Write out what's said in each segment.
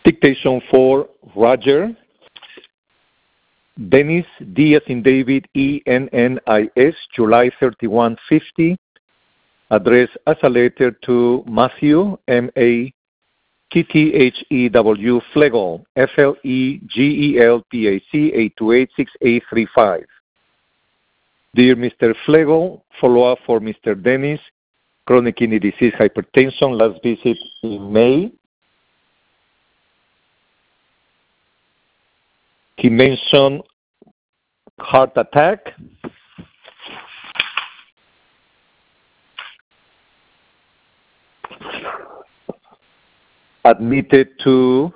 Dictation for Roger. Dennis, D as in David, ENNIS, July 31, 50. Address as a letter to Matthew, MATTHEW, Flegel, FLEGELPAC, 8286835. Dear Mr. Flegel, follow-up for Mr. Dennis, chronic kidney disease, hypertension, last visit in May. He mentioned heart attack. Admitted to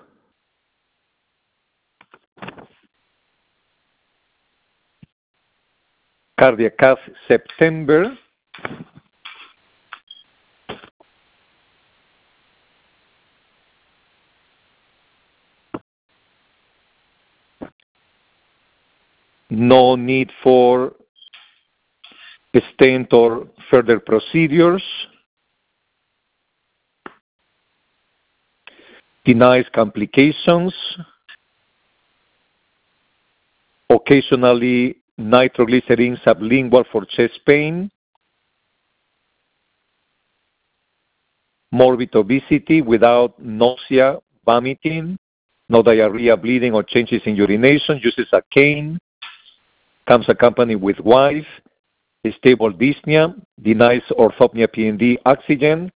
cardiac cath September. No need for stent or further procedures. Denies complications. Occasionally nitroglycerin sublingual for chest pain. Morbid obesity without nausea, vomiting, no diarrhea, bleeding, or changes in urination. Uses a cane. Comes accompanied with wife. Stable dyspnea. Denies orthopnea, PND, oxygen.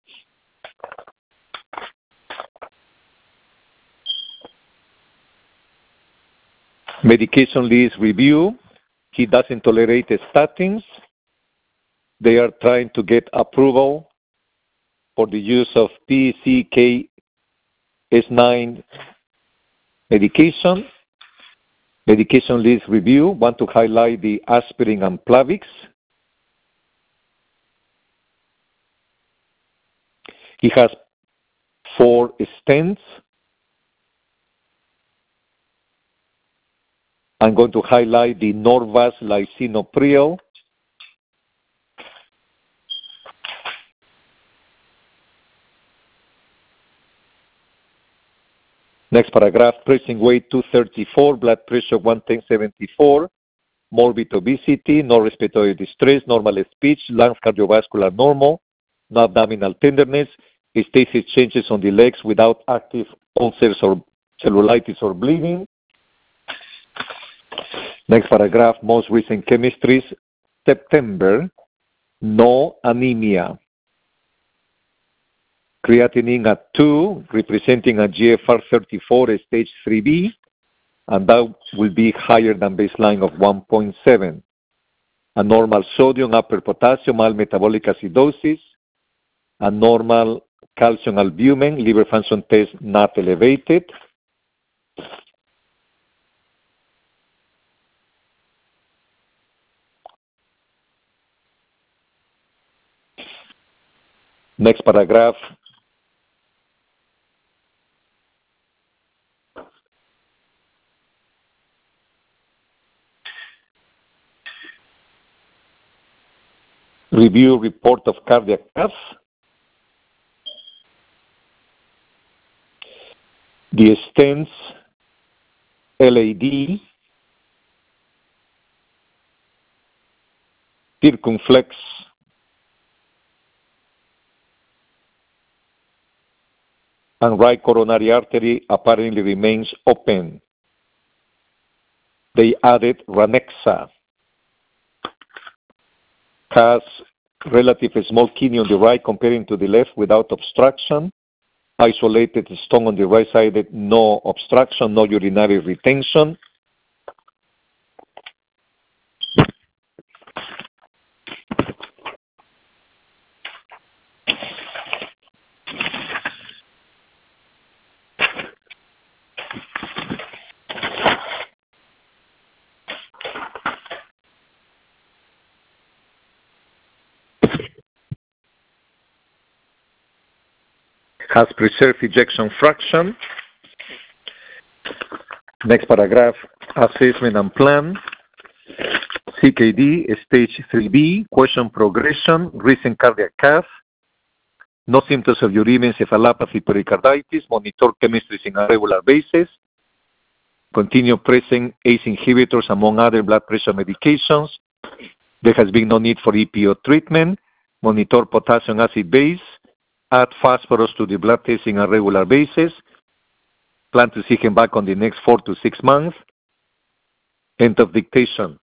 Medication list review. He doesn't tolerate statins. They are trying to get approval for the use of PCKS9 medication. Medication list review. Want to highlight the aspirin and Plavix. He has 4 stents. I'm going to highlight the Norvasc lisinopril. Next paragraph, pressing weight 234, blood pressure 110/74, morbid obesity, no respiratory distress, normal speech, lungs cardiovascular normal, no abdominal tenderness, stasis changes on the legs without active ulcers or cellulitis or bleeding. Next paragraph, most recent chemistries, September, no anemia. Creatinine at 2, representing a GFR 34 stage 3B, and that will be higher than baseline of 1.7. A normal sodium, upper potassium, mild metabolic acidosis, a normal calcium albumin, liver function test not elevated. Next paragraph. Review report of cardiac cath. The stents, LAD, circumflex, and right coronary artery apparently remains open. They added Ranexa. Has relative small kidney on the right comparing to the left without obstruction. Isolated stone on the right side, no obstruction, no urinary retention. Has preserved ejection fraction. Next paragraph, assessment and plan. CKD, stage 3B, question progression, recent cardiac cath, No symptoms of uremia, encephalopathy, pericarditis. Monitor chemistries on a regular basis. Continue pressing ACE inhibitors among other blood pressure medications. There has been no need for EPO treatment. Monitor potassium acid base. Add phosphorus to the blood testing on a regular basis. Plan to see him back on the next 4 to 6 months. End of dictation.